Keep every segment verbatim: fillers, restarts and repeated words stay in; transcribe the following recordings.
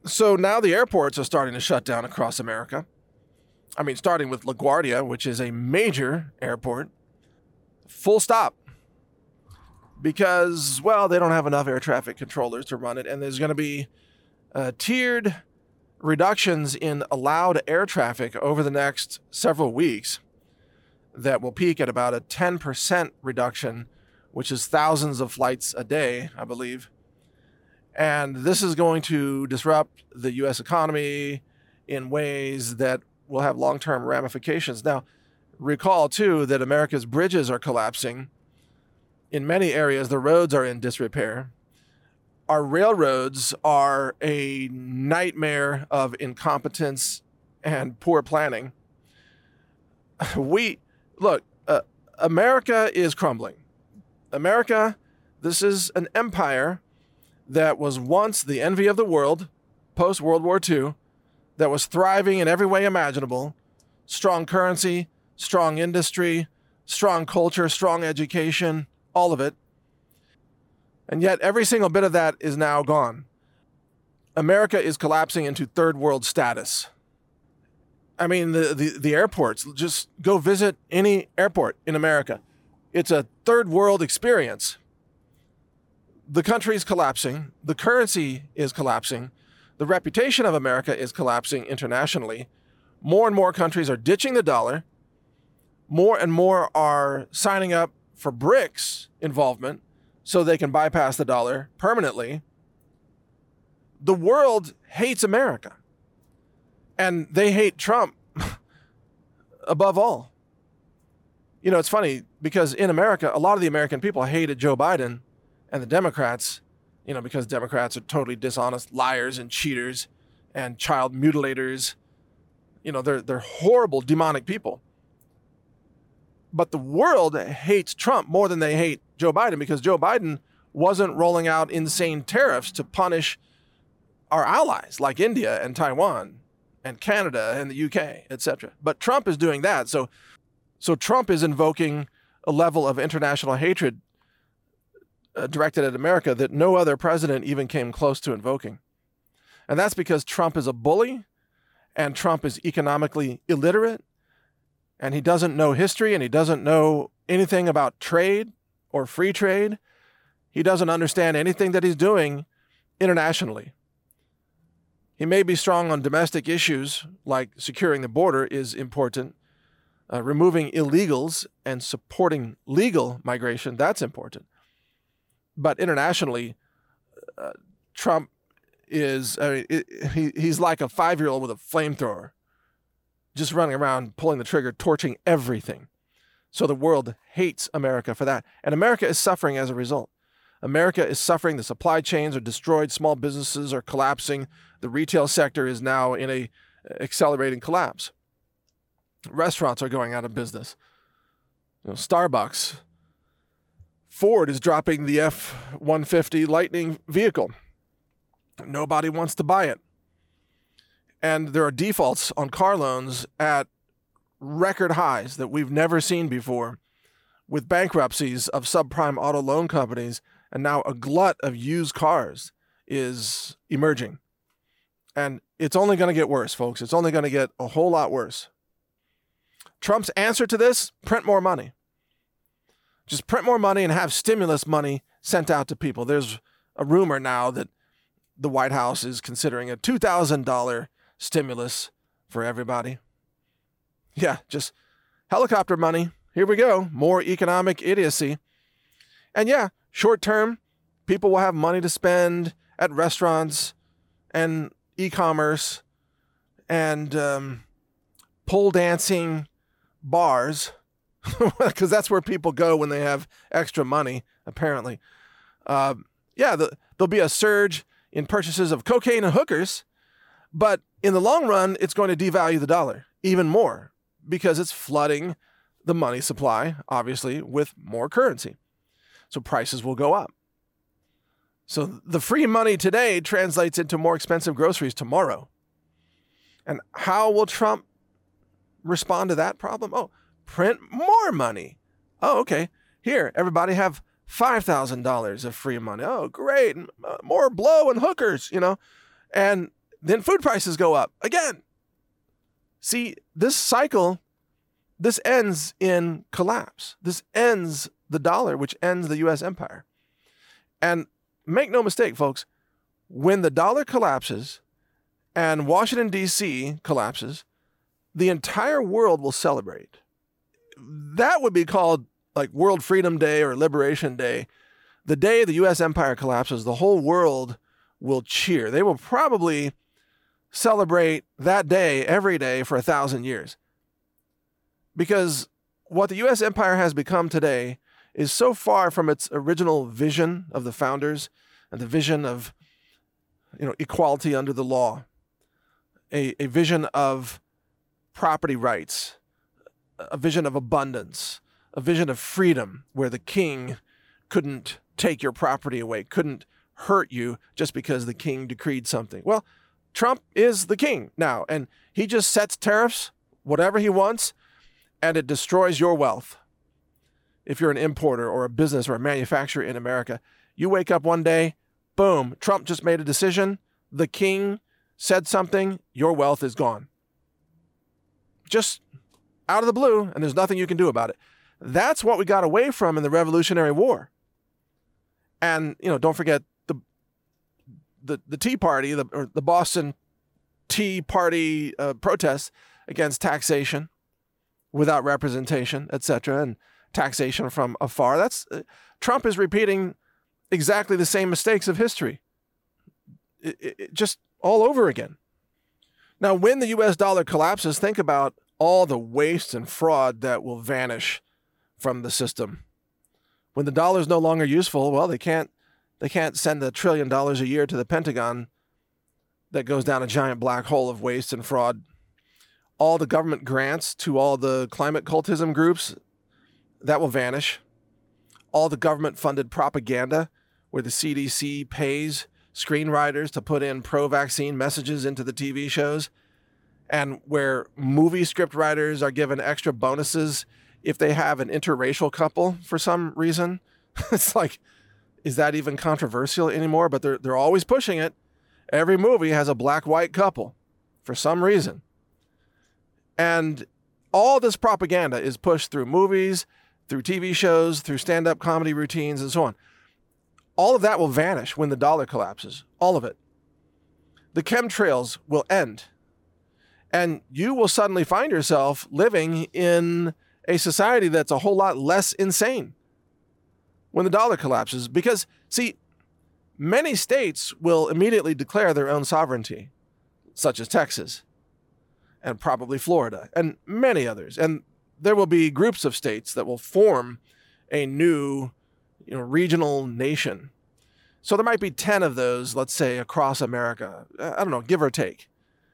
So now the airports are starting to shut down across America. I mean, starting with LaGuardia, which is a major airport. Full stop. Because, well, they don't have enough air traffic controllers to run it, and there's going to be uh, tiered reductions in allowed air traffic over the next several weeks that will peak at about a ten percent reduction, which is thousands of flights a day, I believe. And this is going to disrupt the U S economy in ways that will have long-term ramifications. Now, recall, too, that America's bridges are collapsing. In many areas, the roads are in disrepair. Our railroads are a nightmare of incompetence and poor planning. We, look, uh, America is crumbling. America, this is an empire that was once the envy of the world, post-World War Two, that was thriving in every way imaginable. Strong currency, strong industry, strong culture, strong education, all of it. And yet every single bit of that is now gone. America is collapsing into third world status. I mean, the, the, the airports, just go visit any airport in America. It's a third world experience. The country is collapsing. The currency is collapsing. The reputation of America is collapsing internationally. More and more countries are ditching the dollar. More and more are signing up for BRICS involvement so they can bypass the dollar permanently. The world hates America. And they hate Trump above all. You know, it's funny because in America, a lot of the American people hated Joe Biden and the Democrats, you know, because Democrats are totally dishonest liars and cheaters and child mutilators. You know, they're they're horrible, demonic people. But the world hates Trump more than they hate Joe Biden because Joe Biden wasn't rolling out insane tariffs to punish our allies like India and Taiwan and Canada and the U K, et cetera. But Trump is doing that. So, so Trump is invoking a level of international hatred uh, directed at America that no other president even came close to invoking. And that's because Trump is a bully and Trump is economically illiterate and he doesn't know history and he doesn't know anything about trade or free trade. He doesn't understand anything that he's doing internationally. He may be strong on domestic issues like securing the border is important. Uh, removing illegals and supporting legal migration, that's important. But internationally, uh, Trump is, I mean, it, he, he's like a five-year-old with a flamethrower, just running around, pulling the trigger, torching everything. So the world hates America for that. And America is suffering as a result. America is suffering. The supply chains are destroyed. Small businesses are collapsing. The retail sector is now in a accelerating collapse. Restaurants are going out of business. You know, Starbucks. Ford is dropping the F one fifty Lightning vehicle. Nobody wants to buy it. And there are defaults on car loans at record highs that we've never seen before, with bankruptcies of subprime auto loan companies, and now a glut of used cars is emerging. And it's only going to get worse, folks. It's only going to get a whole lot worse. Trump's answer to this, print more money. Just print more money and have stimulus money sent out to people. There's a rumor now that the White House is considering a two thousand dollars stimulus for everybody. Yeah, just helicopter money. Here we go. More economic idiocy. And yeah, short term, people will have money to spend at restaurants and e-commerce and um, pole dancing bars, because that's where people go when they have extra money, apparently. Uh, yeah, the, there'll be a surge in purchases of cocaine and hookers, but in the long run, it's going to devalue the dollar even more because it's flooding the money supply, obviously, with more currency. So prices will go up. So the free money today translates into more expensive groceries tomorrow. And how will Trump respond to that problem? Oh, print more money. Oh, okay. Here, everybody have five thousand dollars of free money. Oh, great. More blow and hookers, you know. And then food prices go up again. See, this cycle, this ends in collapse. This ends the dollar, which ends the U S empire. And make no mistake, folks, when the dollar collapses and Washington, D C collapses, the entire world will celebrate. That would be called like World Freedom Day or Liberation Day. The day the U S empire collapses, the whole world will cheer. They will probably celebrate that day every day for a thousand years. Because what the U S empire has become today is so far from its original vision of the founders and the vision of, you know, equality under the law, a, a vision of property rights, a vision of abundance, a vision of freedom where the king couldn't take your property away, couldn't hurt you just because the king decreed something. Well, Trump is the king now, and he just sets tariffs, whatever he wants, and it destroys your wealth. If you're an importer or a business or a manufacturer in America, you wake up one day, boom, Trump just made a decision, the king said something, your wealth is gone. Just out of the blue, and there's nothing you can do about it. That's what we got away from in the Revolutionary War. And, you know, don't forget the the, the Tea Party, the, or the Boston Tea Party uh, protests against taxation without representation, et cetera, and taxation from afar. That's uh, Trump is repeating exactly the same mistakes of history, it, it, it just all over again. Now, when the U S dollar collapses, think about all the waste and fraud that will vanish from the system. When the dollar is no longer useful, well, they can't they can't send a trillion dollars a year to the Pentagon that goes down a giant black hole of waste and fraud. All the government grants to all the climate cultism groups, that will vanish. All the government-funded propaganda where the C D C pays screenwriters to put in pro-vaccine messages into the T V shows, and where movie script writers are given extra bonuses if they have an interracial couple for some reason. It's like, is that even controversial anymore? But they're they're always pushing it. Every movie has a black-white couple for some reason. And all this propaganda is pushed through movies, through T V shows, through stand-up comedy routines, and so on. All of that will vanish when the dollar collapses. All of it. The chemtrails will end. And you will suddenly find yourself living in a society that's a whole lot less insane when the dollar collapses. Because, see, many states will immediately declare their own sovereignty, such as Texas and probably Florida and many others. And there will be groups of states that will form a new, you know, regional nation. So there might be ten of those, let's say, across America. I don't know, give or take.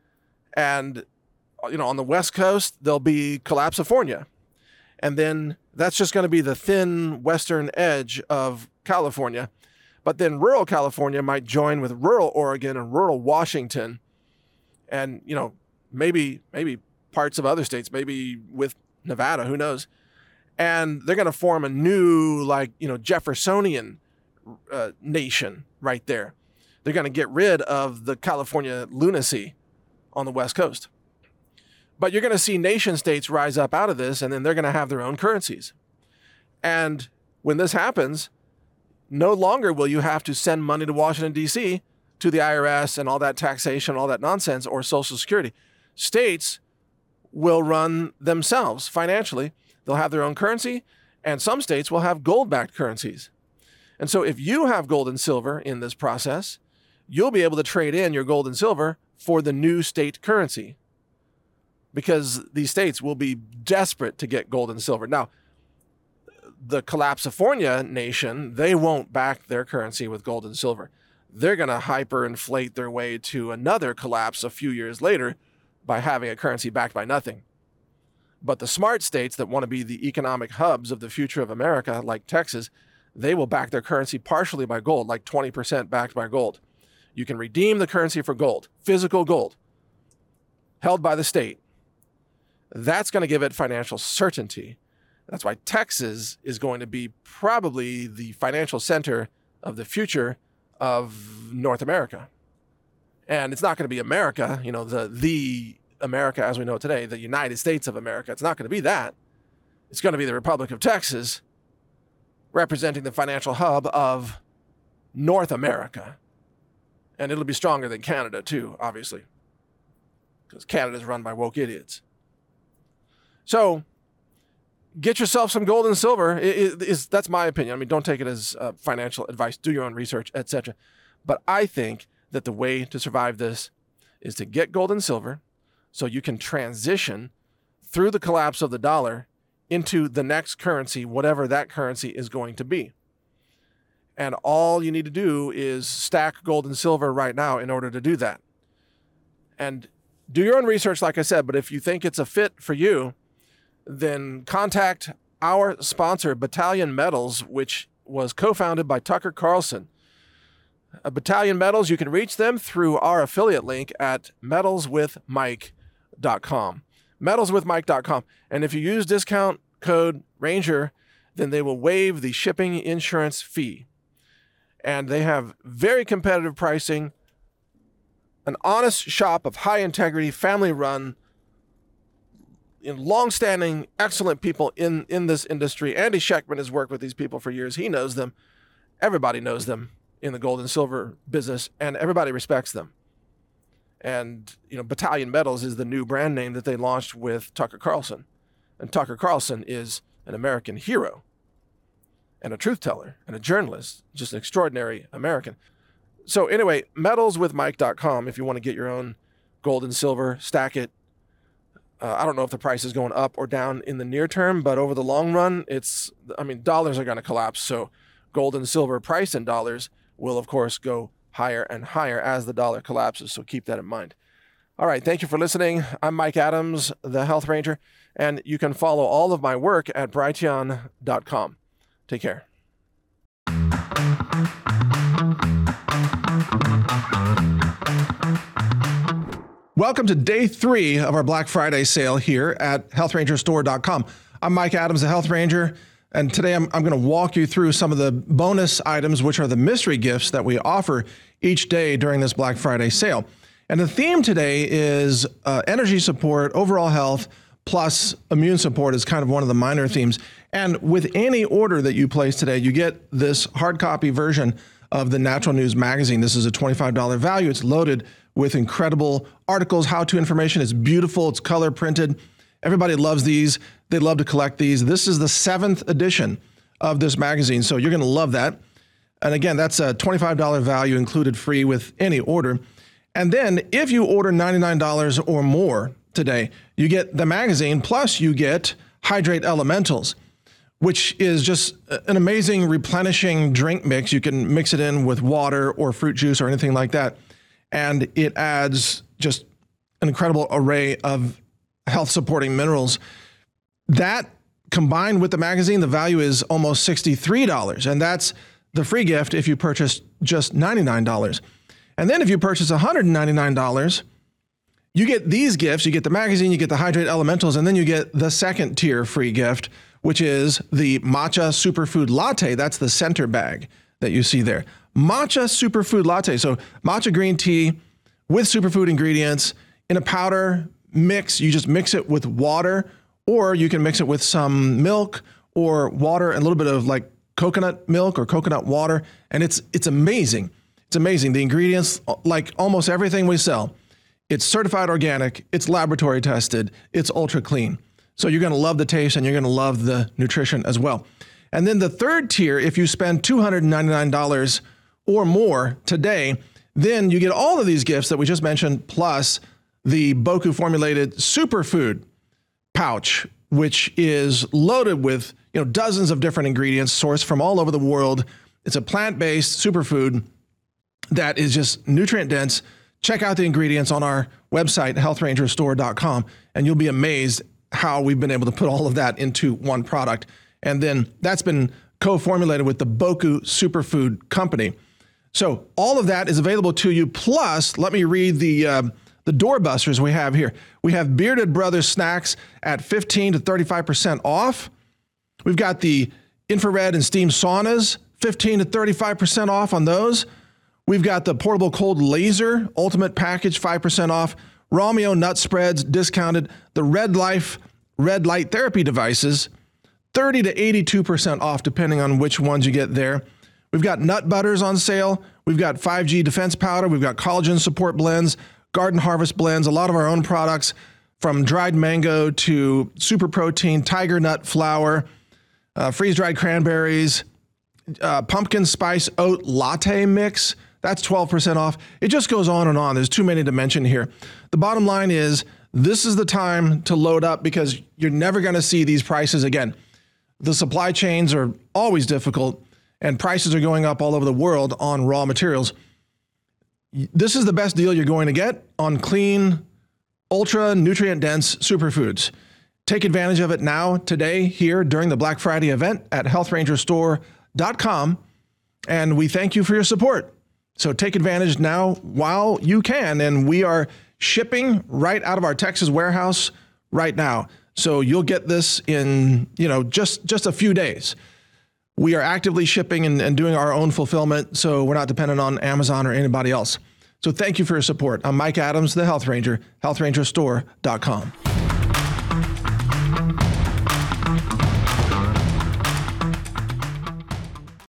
And, you know, on the West Coast, there'll be Collapsifornia. And then that's just going to be the thin western edge of California. But then rural California might join with rural Oregon and rural Washington. And, you know, maybe maybe parts of other states, maybe with Nevada, who knows? And they're going to form a new, like, you know, Jeffersonian uh, nation right there. They're going to get rid of the California lunacy on the West Coast. But you're going to see nation states rise up out of this, and then they're going to have their own currencies. And when this happens, no longer will you have to send money to Washington, D C, to the I R S and all that taxation, all that nonsense, or Social Security. States will run themselves financially. They'll have their own currency, and some states will have gold-backed currencies. And so if you have gold and silver in this process, you'll be able to trade in your gold and silver for the new state currency, because these states will be desperate to get gold and silver. Now, the Collapsifornia nation, they won't back their currency with gold and silver. They're going to hyperinflate their way to another collapse a few years later by having a currency backed by nothing. But the smart states that want to be the economic hubs of the future of America, like Texas, they will back their currency partially by gold, like twenty percent backed by gold. You can redeem the currency for gold, physical gold, held by the state. That's going to give it financial certainty. That's why Texas is going to be probably the financial center of the future of North America. And it's not going to be America, you know, the the America as we know it today, the United States of America. It's not going to be that. It's going to be the Republic of Texas, representing the financial hub of North America. And it'll be stronger than Canada too, obviously, because Canada is run by woke idiots. So get yourself some gold and silver. It, it, it's, that's my opinion. I mean, don't take it as uh, financial advice. Do your own research, et cetera. But I think that the way to survive this is to get gold and silver so you can transition through the collapse of the dollar into the next currency, whatever that currency is going to be. And all you need to do is stack gold and silver right now in order to do that. And do your own research, like I said, but if you think it's a fit for you, then contact our sponsor, Battalion Metals, which was co-founded by Tucker Carlson. Uh, Battalion Metals, you can reach them through our affiliate link at metals with mike dot com. metals with mike dot com. And if you use discount code RANGER, then they will waive the shipping insurance fee. And they have very competitive pricing, an honest shop of high integrity, family run, you know, long-standing, excellent people in, in this industry. Andy Schechtman has worked with these people for years. He knows them. Everybody knows them in the gold and silver business, and everybody respects them. And, you know, Battalion Metals is the new brand name that they launched with Tucker Carlson. And Tucker Carlson is an American hero and a truth teller and a journalist, just an extraordinary American. So anyway, metals with mike dot com if you want to get your own gold and silver, stack it. Uh, I don't know if the price is going up or down in the near term, but over the long run, it's, I mean, dollars are going to collapse. So gold and silver price in dollars will, of course, go higher and higher as the dollar collapses. So keep that in mind. All right. Thank you for listening. I'm Mike Adams, the Health Ranger, and you can follow all of my work at brighteon dot com. Take care. Welcome to day three of our Black Friday sale here at health ranger store dot com. I'm Mike Adams, the Health Ranger, and today I'm, I'm going to walk you through some of the bonus items, which are the mystery gifts that we offer each day during this Black Friday sale. And the theme today is uh, energy support, overall health, plus immune support is kind of one of the minor themes. And with any order that you place today, you get this hard copy version of the Natural News magazine. This is a twenty-five dollars value. It's loaded with incredible articles, how-to information. It's beautiful. It's color printed. Everybody loves these. They love to collect these. This is the seventh edition of this magazine, so you're going to love that. And again, that's a twenty-five dollars value included free with any order. And then if you order ninety-nine dollars or more today, you get the magazine, plus you get Hydrate Elementals, which is just an amazing replenishing drink mix. You can mix it in with water or fruit juice or anything like that. And it adds just an incredible array of health supporting minerals. That combined with the magazine, the value is almost sixty-three dollars. And that's the free gift if you purchase just ninety-nine dollars. And then if you purchase one hundred ninety-nine dollars, you get these gifts. You get the magazine, you get the Hydrate Elementals, and then you get the second tier free gift, which is the Matcha Superfood Latte. That's the center bag that you see there. Matcha Superfood Latte. So matcha green tea with superfood ingredients in a powder mix. You just mix it with water, or you can mix it with some milk or water and a little bit of like coconut milk or coconut water. And it's it's amazing. It's amazing. The ingredients, like almost everything we sell, it's certified organic, it's laboratory tested, it's ultra clean. So you're going to love the taste and you're going to love the nutrition as well. And then the third tier, if you spend two hundred ninety-nine dollars or more today, then you get all of these gifts that we just mentioned, plus the Boku formulated superfood pouch, which is loaded with, you know, dozens of different ingredients sourced from all over the world. It's a plant-based superfood that is just nutrient dense. Check out the ingredients on our website, health ranger store dot com, and you'll be amazed how we've been able to put all of that into one product. And then that's been co-formulated with the Boku Superfood Company. So all of that is available to you. Plus, let me read the uh, the doorbusters we have here. We have Bearded Brothers snacks at fifteen to thirty-five percent off. We've got the infrared and steam saunas, fifteen to thirty-five percent off on those. We've got the portable cold laser ultimate package, five percent off. Romeo nut spreads discounted. The Red Life red light therapy devices, thirty to eighty-two percent off depending on which ones you get there. We've got nut butters on sale. We've got five G defense powder. We've got collagen support blends, garden harvest blends, a lot of our own products from dried mango to super protein, tiger nut flour, uh, freeze-dried cranberries, uh, pumpkin spice oat latte mix. That's twelve percent off. It just goes on and on. There's too many to mention here. The bottom line is this is the time to load up because you're never going to see these prices again. The supply chains are always difficult and prices are going up all over the world on raw materials. This is the best deal you're going to get on clean, ultra nutrient dense superfoods. Take advantage of it now, today, here during the Black Friday event at health ranger store dot com. And we thank you for your support. So take advantage now while you can. And we are shipping right out of our Texas warehouse right now. So you'll get this in, you know, just, just a few days. We are actively shipping and, and doing our own fulfillment. So we're not dependent on Amazon or anybody else. So thank you for your support. I'm Mike Adams, the Health Ranger, health ranger store dot com.